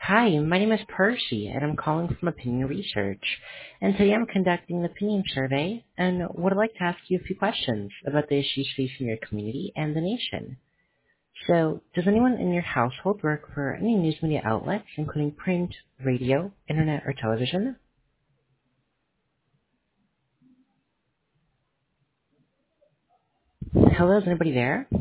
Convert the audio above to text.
Hi, my name is Percy, and I'm calling from Opinion Research. And today I'm conducting an opinion survey and would like to ask you a few questions about the issues facing your community and the nation. So, does anyone in your household work for any news media outlets, including print, radio, internet, or television? Hello, is anybody there?